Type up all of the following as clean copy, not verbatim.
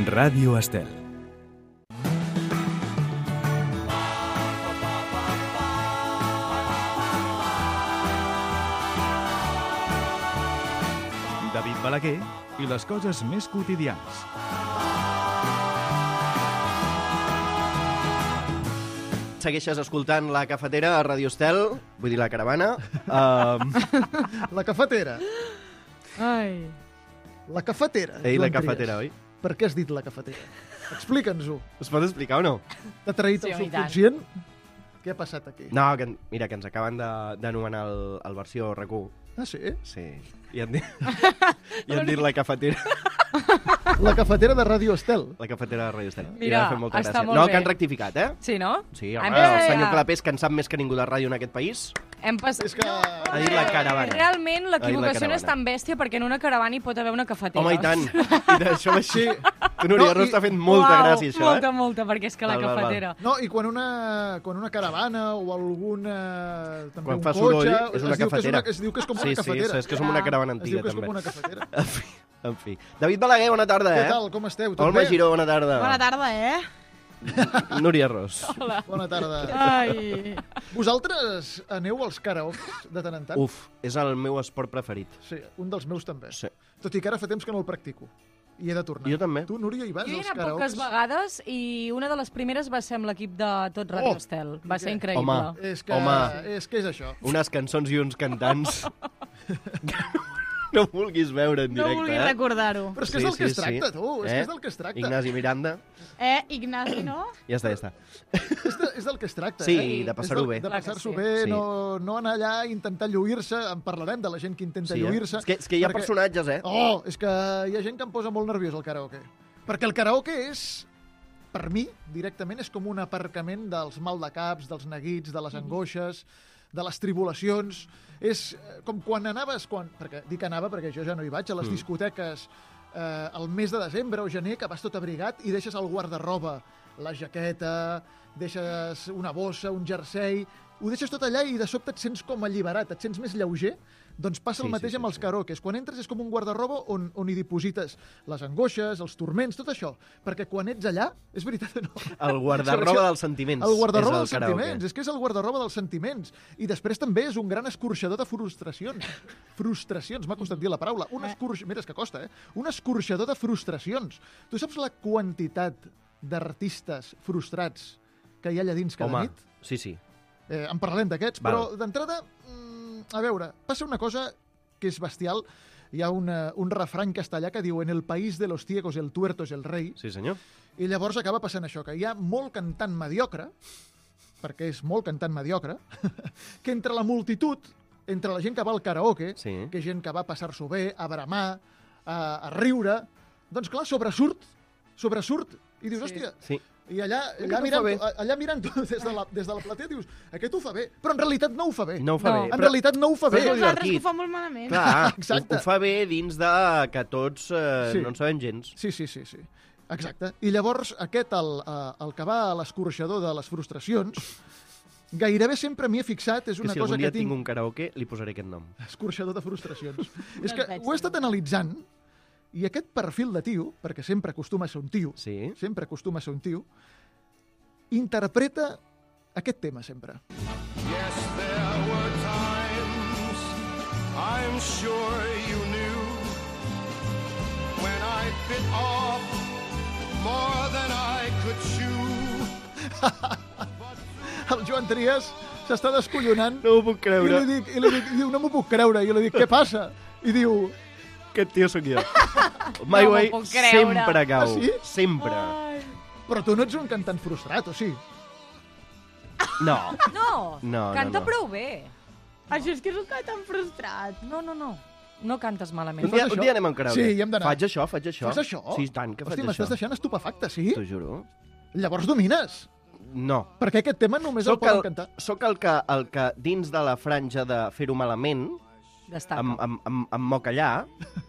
Ràdio Estel. David Balaguer i les coses més quotidianes. Segueixes escoltant La Cafetera a Ràdio Estel, vull dir La Caravana. La cafetera. Ai. La cafetera. Ei, La Joan Cafetera, Trias. oi? Per què has dit la cafetera? Explica'ns-ho. Es pot explicar o no? T'ha traït Sí, el i tant. subconscient? Què ha passat aquí? No, que, mira, que ens acaben d'anomenar el versió RAC1. Ah, sí? Sí. I han dit La Cafetera. La cafetera de Ràdio Estel. La Cafetera de Ràdio Estel. I Mira, m'ha fet molta està gràcia. molt No, bé. que han rectificat, eh? Sí, no? Sí, Hem home, el de- senyor Clapés, que en sap més que ningú de ràdio en aquest país. Hem passat... És que... Ha dit La Caravana. Realment, Ha dit La l'equivocació no és Caravana. tan bèstia perquè en una caravana hi pot haver una cafetera. Home, i tant. I d'això així. Sí. Tu, Núria No, Ros, i- t'ha fet molta Uau, gràcia, això, molta, molta, perquè és que la Val, val, val. cafetera... No, i quan una caravana o alguna... També Quan un fa cotxe, soroll, és una es diu que cafetera. es diu que és com Sí, una sí, cafetera. és que som una caravana Es antiga, diu que és també. com una cafetera. En fi. David Balaguer, bona tarda, Què eh? tal, com esteu? Tot Olma bé? Giró, bona tarda. Bona tarda, eh? Núria Ros. Hola. Bona tarda. Ai. Vosaltres aneu als karaokes de tant en tant? Uf, és el meu esport preferit. Sí, un dels meus també. Sí. Tot i que ara fa temps que no el practico. I he de tornar. Jo també. Tu, Núria, hi vas Jo hi he als anat poques karaokes? vegades i una de les primeres va ser amb l'equip de Tot Ràdio Oh! Estel. Va ser Què? increïble. Home. És que, Home. és que és això. Unes cançons i uns cantants no vulguis veure en No directe, vulguis eh? recordar-ho. Però és que és del que es tracta, tu. És que és del que es tracta. Ignasi Miranda. Ignasi, no? Ja està, ja està. És del que es tracta, Sí, eh? de passar-ho És bé. De Clar que passar-s'ho sí. bé, Sí. no anar allà a intentar lluir-se. En parlarem de la gent que intenta lluir-se. És que hi ha personatges, eh? Oh, és que hi ha gent que em posa molt nerviós al karaoke. Perquè el karaoke és, per mi, directament, és com un aparcament dels maldecaps, dels neguits, de les angoixes, de les tribulacions. És com quan anaves, perquè dic anava perquè jo ja no hi vaig, a les discoteques al mes de desembre o gener, que vas tot abrigat i deixes el guarda-roba, la jaqueta, deixes una bossa, un jersei, ho deixes tot allà i de sobte et sents com alliberat, et sents més lleuger. Doncs passa el mateix amb els karaokes. Quan entres és com un guarda-roba on hi diposites les angoixes, els turments, tot això. Perquè quan ets allà, és veritat o no? El guarda-roba dels sentiments. El guarda-roba és dels sentiments. És que és el guarda-roba dels sentiments. I després també és un gran escorxador de frustracions. Frustracions, m'ha costat dir la paraula. Mira, és que costa, eh? Un escorxador de frustracions. Tu saps la quantitat d'artistes frustrats que hi ha allà dins cada Home, nit? sí. En parlarem d'aquests, Val. però d'entrada, a veure, passa una cosa que és bestial. Hi ha un refrany castellà que diu «En el país de los ciegos el tuerto es el rei». Sí, senyor. I llavors acaba passant això, que hi ha molt cantant mediocre, perquè és molt cantant mediocre, que entre la multitud, entre la gent que va al karaoke, Sí. que gent que va a passar-s'ho bé, a bramar, a riure, doncs clar, sobresurt, i dius, hòstia, Sí. i allà t'ho fa bé. mirant-ho des de la platea dius, aquest ho fa bé, però en realitat no ho fa bé. No ho fa No. bé. En realitat no ho fa bé. Però és Nosaltres divertit. ho fa molt malament. Clar, Exacte. ho fa bé dins de que tots Sí. no en sabem gens. Sí. Exacte. I llavors aquest, el que va a l'escorxador de les frustracions, gairebé sempre m'hi he fixat, és Que una si cosa algun dia que tinc un karaoke, li posaré aquest nom. escorxador de frustracions. És et que veig, ho he estat analitzant i aquest perfil de tio, perquè sempre acostuma a ser un tio, Sí? sempre acostuma a ser un tio, interpreta aquest tema sempre. Yes, there were times I'm sure you knew when I bit off more than I could chew. El Joan Trias s'està descollonant No ho puc i creure. li diu, no m'ho puc creure. I jo li dic, què passa? I diu, Aquest tio sóc jo. My No Way m'ho puc creure. sempre cau. Ah, sí? Sempre. Ai. però tu no ets un cantant frustrat, o sí? No. No, No, canta no. prou bé. Això és que és un tan frustrat. No. No cantes malament. Un dia, fas un això? dia anem a un karaoke. Sí, hi hem d'anar. Faig això. Fas això? Sí, i tant que faig Hosti, això. m'estàs deixant estupefacte, sí? T'ho juro. Llavors domines. No. Perquè aquest tema només el poden cantar. Soc el que dins de la franja de fer-ho malament Destaca. em moc allà,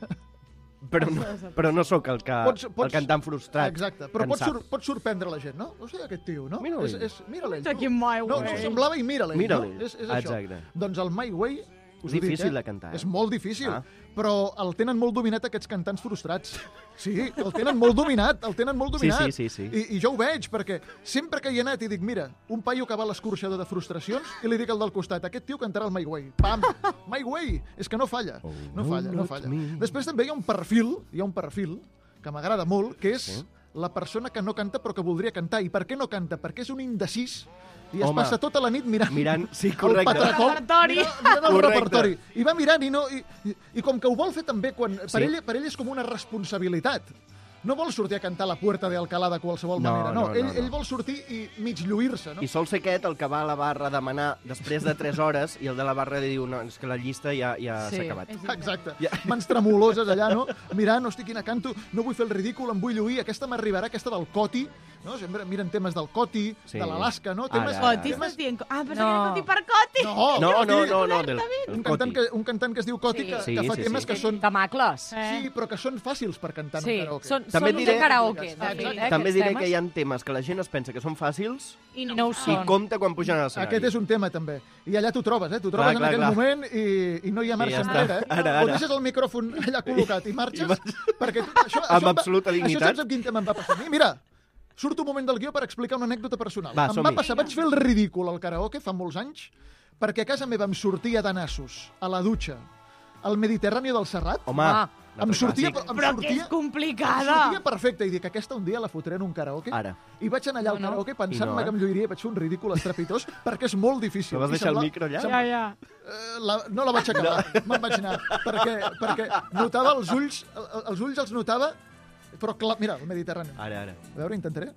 però no sóc el cantant frustrat. Exacte, però que en sap. pots sorprendre la gent, no? O sigui, aquest tio, no? Mira-l'ell. Mira-l'ell. Aquí My No, Way. semblava i mira-l'ell. Mira-l'ell. No? És això. Exacte. Doncs el My Way Us ho dic, Difícil de cantar, És molt difícil, Ah. però el tenen molt dominat aquests cantants frustrats. Sí, el tenen molt dominat, Sí. I jo ho veig, perquè sempre que hi he anat i dic, mira, un paio que va a l'escorxador de frustracions, i li dic al del costat, aquest tio cantarà el My Way. Pam! My Way! És que no falla. No falla. Després també hi ha un perfil que m'agrada molt, que és la persona que no canta però que voldria cantar. I per què no canta? Perquè és un indecís i es Home, passa tota la nit mirant sí, el correcte. patracol, Repertori. mirant el Correcte. repertori. I va mirant i com que ho vol fer també, per Sí. ell és com una responsabilitat. No vol sortir a cantar la Puerta de Alcalá de qualsevol No, manera, no. no. Ell vol sortir i mig lluir-se, no? I sol ser aquest el que va a la barra a demanar després de 3 hores i el de la barra li diu no, és que la llista ja Sí. s'ha acabat. Exacte. Mans tremoloses allà, no? Mirant, hosti, quina canto, no vull fer el ridícul, em vull lluir, aquesta m'arribarà, aquesta del Coti, no? Sempre miren temes del Coti, Sí. de l'Alaska, no? Temes, Ara. Coti, estàs dient... Ah, pensava No. que Coti per Coti. No, Del un cantant que es diu Coti, Sí. que fa Sí, temes sí. que són... Tamacles. Sí, però que són fàcils per cantar en Sí, un karaoke. són També uns diré- de karaoke, de Exacte. fet, També aquests diré temes. que hi ha temes que la gent es pensa que són fàcils I No ho i són. compta quan pugen a l'escenari. Aquest és un tema, també. I allà t'ho trobes, T'ho trobes en clar, aquell clar. moment i no hi ha marxa ja està. enrere, Ara. O deixes el micròfon allà col·locat i marxes, perquè això Amb em va- absoluta dignitat. Això saps amb quin tema em va passar a mi? Mira, surto un moment del guió per explicar una anècdota personal. Va, Em va som-hi. passar, vaig fer el ridícul al karaoke fa molts anys, perquè a casa meva em sortia de nassos, a la dutxa, al Mediterrani del Serrat. Home, Ah, Em sortia, clàssic. Però que és em complicada. sortia perfecte i dic, aquesta un dia la fotré en un karaoke. Ara. I vaig anar allà al No, no. karaoke pensant-me I no, que em lluiria i vaig fer un ridícul estrepitós perquè és molt difícil. Però vas I deixar el sembla- micro allà? Ja. no la vaig acabar, me'n vaig anar, perquè notava els ulls els notava, però clar, mira, el Mediterrani. Ara. A veure, intentaré.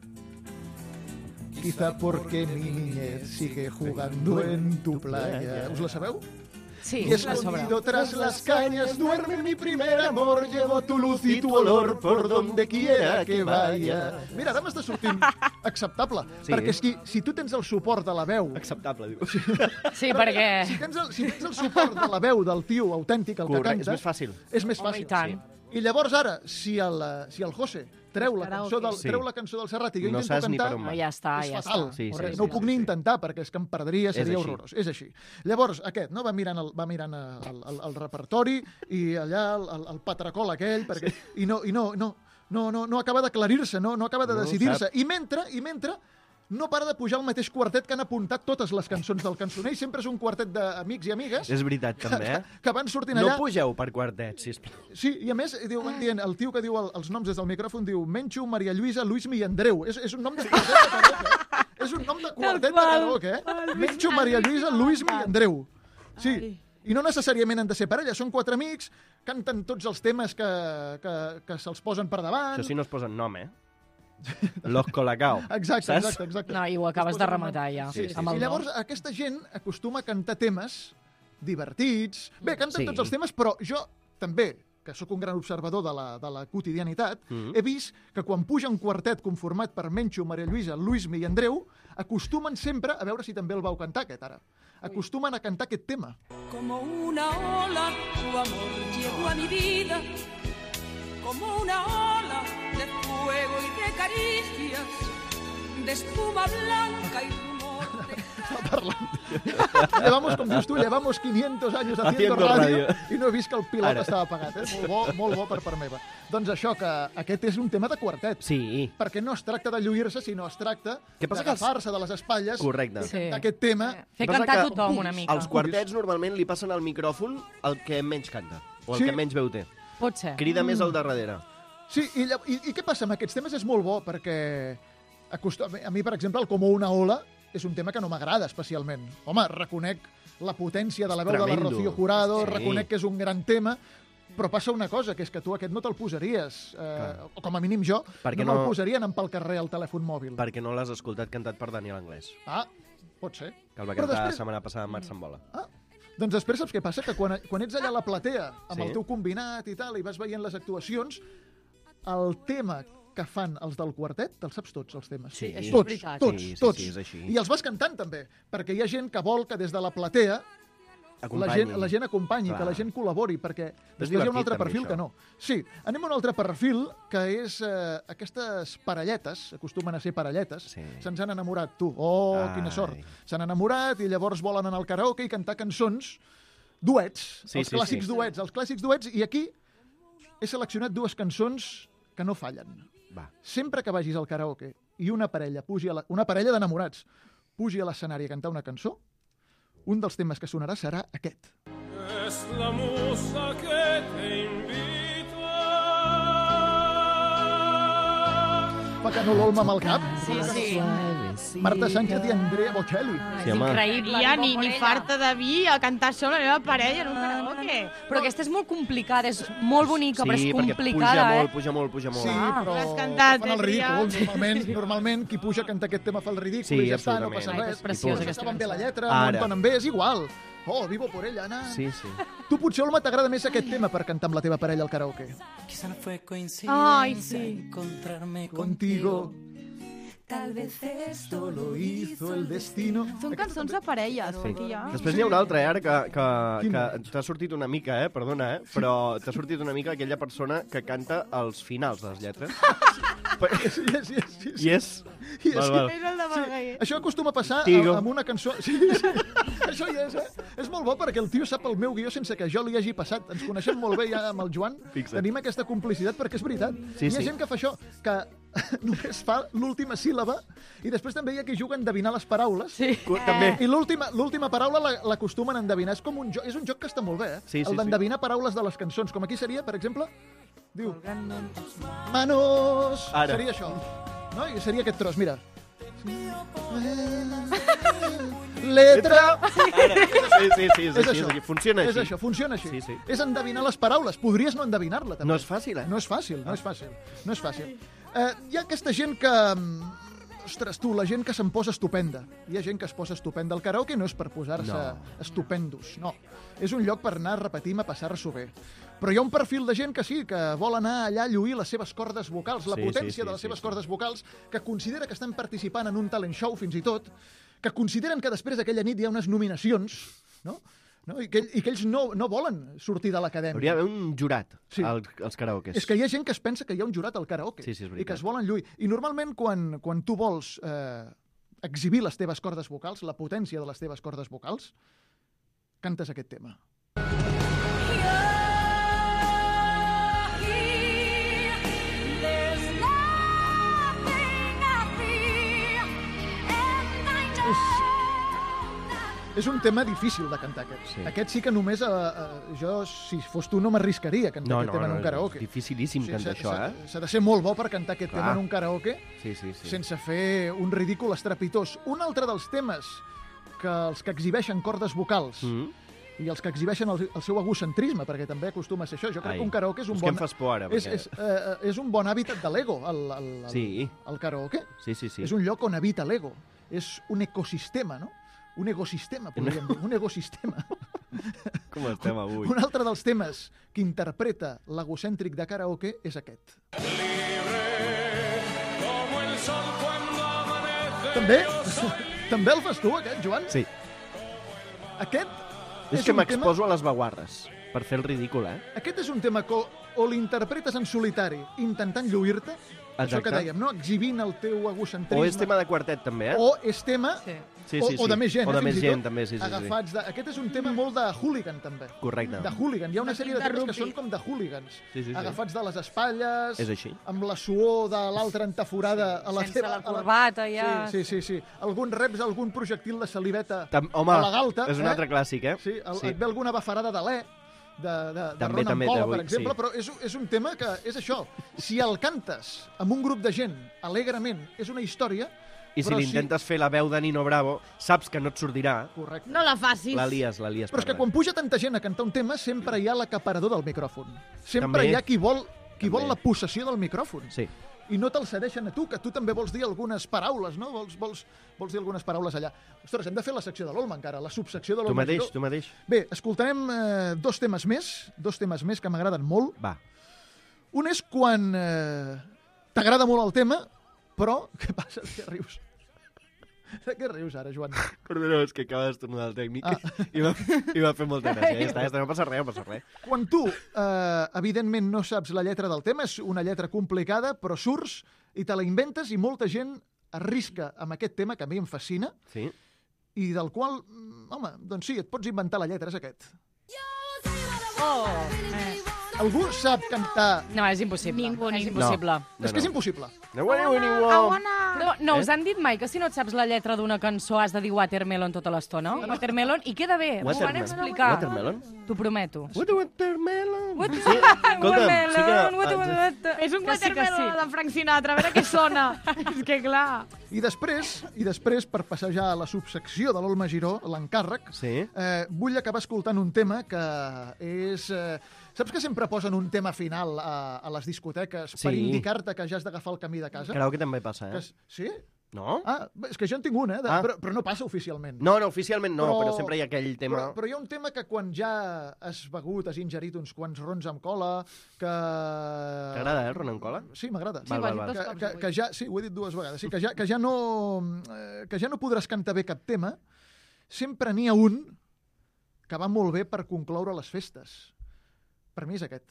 Quizá porque mi niñez sigue jugando en tu playa. ¿Us la sabeu? Sí, Y la sobra. escondido tras las cañas duerme mi primer amor, llevo tu luz y tu olor por donde quiera que vaya. Mira, ara m'està sortint acceptable, Sí. perquè si tu tens el suport de la veu, Acceptable, diu. Sí, perquè... si tens el suport de la veu del tio autèntic, el que Correcte, és canta, més fàcil. és més Home, fàcil. i tant. I llavors ara, si el José treu la Karaoke. cançó del Serrat i jo No intento saps ni cantar, per on va. Ja està, és ja fatal. està. Sí, Correcte. sí, No ho sí, puc sí, ni sí. intentar, perquè és que em perdria, seria així. horrorós. És així. Llavors, aquest no va mirant el repertori i allà el patracol aquell, perquè, i no acaba d'aclarir-se, no acaba de No ho decidir-se. sap. I mentre no para de pujar el mateix quartet que han apuntat totes les cançons del cançoner, i sempre és un quartet d'amics i amigues És veritat, també, que van sortint No allà. pugeu per quartet, sisplau. Sí, i a més, van dient, el tio que diu els noms des del micròfon diu Menxo, Maria Lluïsa, Luismi i Andreu. És un nom de quartet de karaoke. És un nom de quartet de karaoke, Menxo, Maria Lluïsa, Luismi i Andreu. Sí, i no necessàriament han de ser parella, són 4 amics, canten tots els temes que se'ls posen per davant. Això sí no es posa nom, Los Colacao. Exacte. No, i ho acabes de rematar ja. Sí. amb el I llavors nom. aquesta gent acostuma a cantar temes divertits. Bé, canten Sí. tots els temes, però jo també, que sóc un gran observador de la quotidianitat, he vist que quan puja un quartet conformat per Menxo, Maria Lluïsa, Luismi i Andreu, acostumen sempre, a veure si també el vau cantar aquest ara, acostumen a cantar aquest tema. Como una ola, tu amor llegó a mi vida, como una ola de fuego y de caricias, de espuma blanca y rumor de... Llevamos, com dius tu, llevamos 500 años haciendo Haciendo ràdio radio. i no he vist que el pilot Ara. estava apagat. Molt bo per part meva. Doncs això, que aquest és un tema de quartet. Sí. Perquè no es tracta de lluir-se, sinó es tracta Què passa que els- d'agafar-se de les espatlles Correcte. i Sí. cantar aquest tema. Fer Passa cantar que tothom una mica. Els quartets normalment li passen al micròfon el que menys canta, o el Sí. que menys veu té. Pot ser. Crida més al darrere. Sí, i què passa amb aquests temes? És molt bo, perquè a mi, per exemple, el Como una ola és un tema que no m'agrada especialment. Home, reconec la potència de la veu de la Tremendo. Rocío Jurado, Sí. reconec que és un gran tema, però passa una cosa, que és que tu aquest no te'l posaries, o com a mínim jo, Perquè no me'l no- posaria anant pel carrer al telèfon mòbil. Perquè no l'has escoltat cantat per Daniel Anglès, Ah, pot ser. que el va Però cantar la després- setmana passada amb Marc Sambola. Doncs després saps què passa? Que quan ets allà a la platea, amb Sí. el teu combinat i tal, i vas veient les actuacions, el tema que fan els del quartet, te'ls saps tots, els temes? Sí. Això és Tots, veritat. tots, Sí, sí, tots. sí, és així. I els vas cantant també, perquè hi ha gent que vol que des de la platea Acompanyi. la gent acompanyi, Clar. que la gent col·labori, perquè després hi ha divertit, un altre també, perfil això. que no. Sí, anem a un altre perfil, que és aquestes parelletes, acostumen a ser parelletes, Sí. se'ns han enamorat, tu. Oh, Ai. quina sort. S'han enamorat i llavors volen anar al karaoke i cantar cançons duets, Sí, els sí, clàssics sí. duets, els clàssics duets, i aquí he seleccionat dues cançons que no fallen. Va. Sempre que vagis al karaoke i una parella una parella d'enamorats pugi a l'escenari a cantar una cançó, un dels temes que sonarà serà aquest. Es la musa que te invita. Fa que no l'olma amb el cap. Sí. Marta Sánchez i Andrea Bocelli. Sí, És home. increïble. Ja, no, ni per ella. farta de vi a cantar això amb la meva parella en un karaoke. Però aquesta és molt complicada, és molt bonica, però és Sí, perquè complicada, puja molt. Sí, Ah, però l'has cantat, fan el Trial. ridícul. Normalment qui puja a cantar aquest tema fa el ridícul Sí, i ja està, no absolutament. passa Ai, que res. és preciosa Però aquesta estaven bé la cançó. lletra, Ara. no entonen bé, és igual. Oh, vivo por ella, Anna. Sí. Tu potser, Olma, t'agrada més aquest tema per cantar amb la teva parella al karaoke. Quizá no fue coincidencia Ay, sí. encontrarme Contigo. Tal vez esto Lo hizo el destino. Són cançons de parelles, Sí. aquí ja. Després n'hi ha una altra, ara, que Quina? t'ha sortit una mica, perdona, però t'ha sortit una mica aquella persona que canta als finals de les lletres. Sí. I és... I és- Val. És el de Margallet. Això acostuma a passar Tigo. amb una cançó... Sí. Això hi és, És molt bo perquè el tio sap el meu guió sense que jo li hagi passat. Ens coneixem molt bé ja amb el Joan. Fixa't. Tenim aquesta complicitat perquè és veritat. Sí, Hi ha sí. gent que fa això, que només fa l'última síl·laba i després també hi ha qui juga a endevinar les paraules. Sí. També. I l'última paraula l'acostumen a endevinar. És com un joc, és un joc que està molt bé, Sí, sí, el sí. d'endevinar paraules de les cançons. Com aquí seria, per exemple, diu... Manos! Ara. Seria això. No? I seria aquest tros, mira. Letra... Sí, és És així, això. funciona És així. això, funciona així. Sí, sí. És endevinar les paraules. Podries no endevinar-la, també. No és fàcil, No és fàcil, no és fàcil. No és fàcil. Hi ha aquesta gent que... Ostres, tu, la gent que se'n posa estupenda. Hi ha gent que es posa estupenda. El karaoke no és per posar-se estupendos, no. És un lloc per anar, repetim, a passar-s'ho bé. Però hi ha un perfil de gent que sí, que vol anar allà a lluir les seves cordes vocals, la Sí, potència sí, de les sí, seves sí. cordes vocals, que considera que estan participant en un talent show, fins i tot, que consideren que després d'aquella nit hi ha unes nominacions, no? I que ells no volen sortir de l'acadèmia. Hauria d'haver un jurat Sí. als karaokes. És que hi ha gent que es pensa que hi ha un jurat al karaoke Sí, és i veritat. que es volen lluir. I normalment quan tu vols exhibir les teves cordes vocals, la potència de les teves cordes vocals, cantes aquest tema. És un tema difícil de cantar, aquest. Sí. Aquest sí que només jo, si fos tu, no m'arriscaria a cantar aquest tema en un karaoke. és dificilíssim cantar això, S'ha de ser molt bo per cantar aquest Clar. tema en un karaoke Sí. sense fer un ridícul estrepitós. Un altre dels temes que els que exhibeixen cordes vocals i els que exhibeixen el seu egocentrisme, perquè també acostuma a ser això. Jo crec que un karaoke és un És bon... que em fas por ara. És un bon hàbitat de l'ego, Sí. el karaoke. Sí. És un lloc on habita l'ego. És un ecosistema, no? Un ecosistema, podríem dir. Un ecosistema. Com estem avui? Un altre dels temes que interpreta l'egocèntric de karaoke és aquest. Como el sol cuando amanece. També el fas tu, aquest, Joan? Sí. Aquest És que un m'exposo a les vaguarres per fer el ridícul, Aquest és un tema que o l'interpretes en solitari intentant lluir-te, això que Exacte. dèiem, no? Exhibint el teu egocentrisme. O és tema de quartet, també, O és tema... Sí. O de més gent, O de fins més i gent, tot, també, sí. agafats de... Aquest és un tema molt de hooligan, també. Correcte. De hooligan. Hi ha una sèrie de de temes que rugby. són com de hooligans. Sí. Agafats de les espatlles, És així. amb la suor de l'altra entaforada a la Sense teva... la corbata, ja. Sí. Algun reps, algun projectil de saliveta Home, a la galta. és un altre clàssic, Sí, et ve alguna bafarada d'alè, de També, Ronan també, Pola, d'avui, per exemple, sí. però és un tema que és això. Si el cantes amb un grup de gent alegrement, és una història, I si però l'intentes fer la veu de Nino Bravo, saps que no et sortirà. Correcte. No la facis. La lies Però és que per quan puja tanta gent a cantar un tema, sempre hi ha l'acaparador del micròfon. Sempre També. hi ha qui vol També. la possessió del micròfon. Sí. I no te'l cedeixen a tu, que tu també vols dir algunes paraules, no? Vols dir algunes paraules allà. Ostres, hem de fer la secció de l'Olma encara, la subsecció de l'Olma. Tu mateix. Bé, escoltarem dos temes més que m'agraden molt. Va. Un és quan t'agrada molt el tema, però què passa? De què rius? De què rius ara, Joan? Perdó, és que acaba d'estornudar el tècnic i va fer molta gràcia. Ja està, no passa res, Quan tu, evidentment, no saps la lletra del tema, és una lletra complicada, però surts i te la inventes i molta gent arrisca amb aquest tema, que a mi em fascina, Sí. i del qual, home, doncs sí, et pots inventar la lletra, és aquest. Oh! Algú sap cantar... No, és impossible. Ningú. És impossible. No, És que és no. impossible. Però no us han dit mai que si no et saps la lletra d'una cançó has de dir Watermelon tota l'estona? Watermelon, i queda bé. M'ho van explicar. Watermelon? T'ho prometo. Watermelon? Watermelon. És un Que sí, que watermelon sí. de Frank Sinatra, a veure què sona. És que clar. I després, per passar ja a la subsecció de l'Olma Giró, l'encàrrec, Sí. vull acabar escoltant un tema que és... saps que sempre posen un tema final a les discoteques per Sí. indicar-te que ja has d'agafar el camí de casa? Karaoke també passa, Que eh? sí? No? Ah, és que jo en tinc un, Ah. però no passa oficialment. No, oficialment no, però sempre hi ha aquell tema... Però hi ha un tema que quan ja has begut, has ingerit uns quants rons amb cola, que... T'agrada, el ron amb cola? Sí, m'agrada. Sí, ho has dit dos cops avui. Que ja, sí, ho he dit dues vegades. Sí, que ja no podràs cantar bé cap tema. Sempre n'hi ha un que va molt bé per concloure les festes. Per mi és aquest.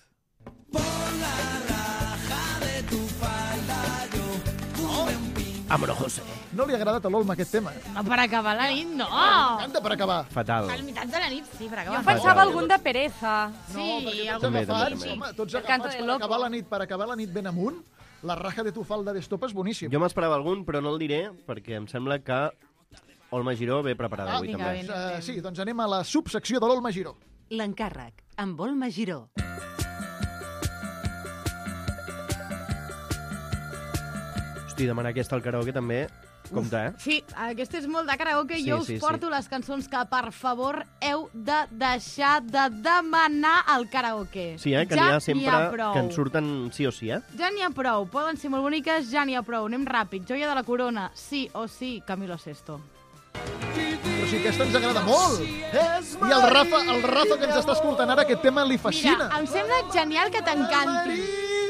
Vámonos, José. No li ha agradat a l'Olma aquest tema. No, per acabar la nit, no. Canta per acabar. Fatal. A la meitat de la nit, sí, per Jo acabar. pensava algun de pereza. Sí, perquè tots També, agafats, també. home, tots El canto agafats del per loco. acabar la nit ben amunt. La raja de tu falda d'estopa és boníssim. Jo m'esperava algun, però no el diré, perquè em sembla que Olma Giró ve preparada avui, vinga, també. vinga. Sí, doncs anem a la subsecció de l'Olma Giró. L'encàrrec, amb Olma Giró. Hosti, demanar aquesta al karaoke també, compte, eh? Sí, aquest és molt de karaoke. Sí, Jo us sí, porto les cançons que, per favor, heu de deixar de demanar al karaoke. Sí, que ja n'hi ha sempre prou. que en surten sí o sí, eh? Ja n'hi ha prou. Poden ser molt boniques, ja n'hi ha prou. Anem ràpid. Joia de la corona, sí o sí, Camilo Sesto. Però sí, aquesta ens agrada molt. I el Rafa que ens està escoltant ara, aquest tema li fascina. Mira, em sembla genial que t'encanti.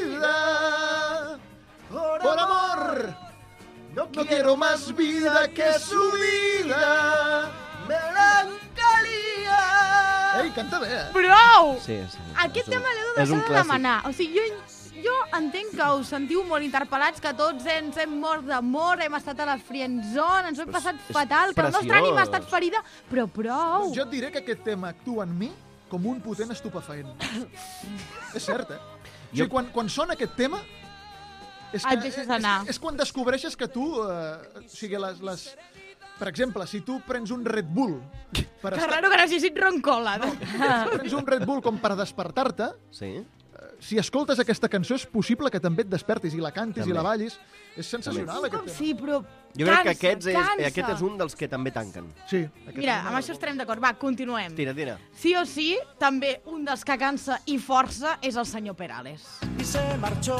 Por amor, no quiero más vida que su vida. Melancolía. Ei, canta bé, eh? Prou! Sí. Aquest tema l'heu de és un deixar de clàssic. demanar. O sigui, jo entenc que us sentiu molt interpel·lats, que tots ens hem mort d'amor, hem estat a la friendzone, ens ho hem passat és fatal, que el nostre preciós. ànim ha estat ferida, però prou! Jo et diré que aquest tema actua en mi com un potent estupefaent. És cert, eh? O sigui, quan sona aquest tema... És Et deixes anar. És quan descobreixes que tu... o sigui, per exemple, si tu prens un Red Bull... Per Que raro que necessit roncola. No? prens un Red Bull com per despertar-te, Sí? si escoltes aquesta cançó és possible que també et despertis i la cantis També. i la ballis. És sensacional, aquest tema. Sí, però Jo crec que cansa. aquest és un dels que també tanquen. Sí. Aquest Mira, tema amb això estarem d'acord. Va, continuem. Tira, tira. Sí o sí, també un dels que cansa i força és el senyor Perales. Y se marchó.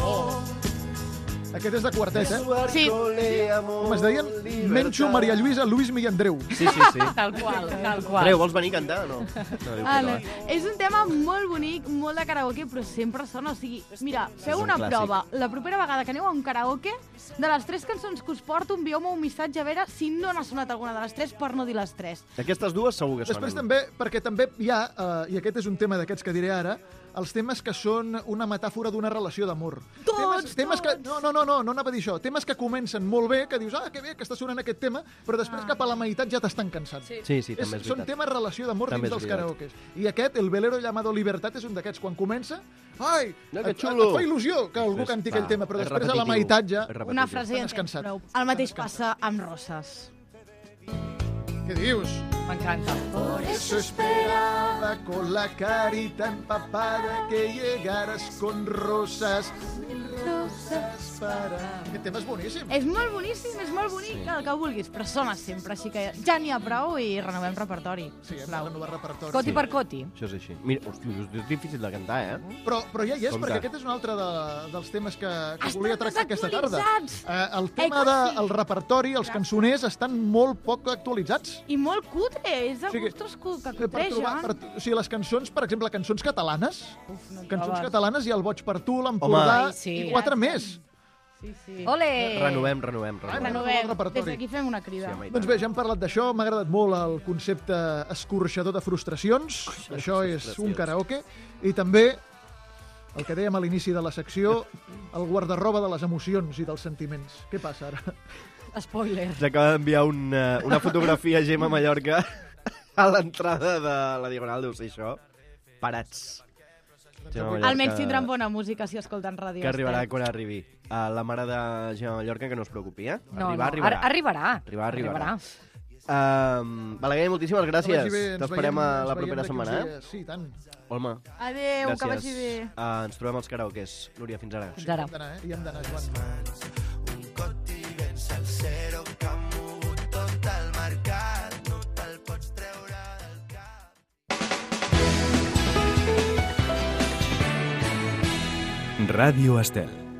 Aquest és de quartet, eh? Sí, Com es deien? Menxo, Maria Lluïsa, Luismi i Andreu. Sí. Tal qual, tal qual. Andreu, vols venir a cantar o no? No, diu que Vale. no, eh? És un tema molt bonic, molt de karaoke, però sempre sona. O sigui, mira, feu un una clàssic. prova. La propera vegada que aneu a un karaoke, de les 3 cançons que us porto, envieu-me un missatge a veure si no n'ha sonat alguna de les 3 per no dir les 3. Aquestes dues segur que sonen. Després també, perquè també hi ha, i aquest és un tema d'aquests que diré ara, els temes que són una metàfora d'una relació d'amor. Temes que... No anava a dir això. Temes que comencen molt bé, que dius, que bé que està sonant aquest tema, però després cap a la meitat ja t'estan cansant. Sí, també és Són veritat. temes relació d'amor També dins és dels veritat. karaokes. I aquest, El velero llamado Libertad, és un d'aquests. Quan comença, No, que et xulo! fa il·lusió que algú canti aquell tema, però És després a la repetitiu, meitat ja... és repetitiu. Una frase i en Estàs tens cansat. prou. El mateix passa amb Roses. Què dius? M'encanta. Por eso esperaba con la carita empapada que llegaras con rosas, mil rosas para... Aquest tema és boníssim. És molt boníssim, és molt bonic, el que vulguis, però sona sempre, així que ja n'hi ha prou i renovem repertori. Sí, hem de renovar repertori. Coti per coti. Això és així. Mira, hosti, és difícil de cantar, eh? Però ja hi és, Compte. perquè aquest és un altre dels temes que Estan volia tractar aquesta tarda. desactualitzats. El tema del repertori, els cançoners, estan molt poc actualitzats. I molt cutre, és de O sigui, gustos que Per trobar, cutregen. o sigui, les cançons, per exemple, cançons catalanes, No cançons trobes. catalanes hi ha El boig per tu, l'Empordà Home, sí. i 4 més. Sí, sí. Ole! Renovem. Renovem. el repertori. Des d'aquí fem una crida. Sí, home, i Doncs tant. bé, ja hem parlat d'això, m'ha agradat molt el concepte escorxador de frustracions, això és un karaoke, i també, el que dèiem a l'inici de la secció, el guardarroba de les emocions i dels sentiments. Què passa ara? Spoiler. Ens acaba d'enviar una fotografia a Gemma Mallorca a l'entrada de la Diagonal, deu ser això. parats. Almenys tindran bona música si escolten ràdio. Que arribarà quan arribi. La mare de Gemma Mallorca, que no es preocupi, eh? Arribarà. Arribarà. Balaguer, moltíssimes gràcies. T'esperem a la propera setmana, eh? Sí, tant. Olma. Adéu, que vagi bé. Ens trobem als karaokes. Núria, fins ara. Fins ara. Hi hem d'anar, Joan. Un coti ben salsero que ha mogut tot el mercat. No te'l pots treure del cap. Ràdio Estel.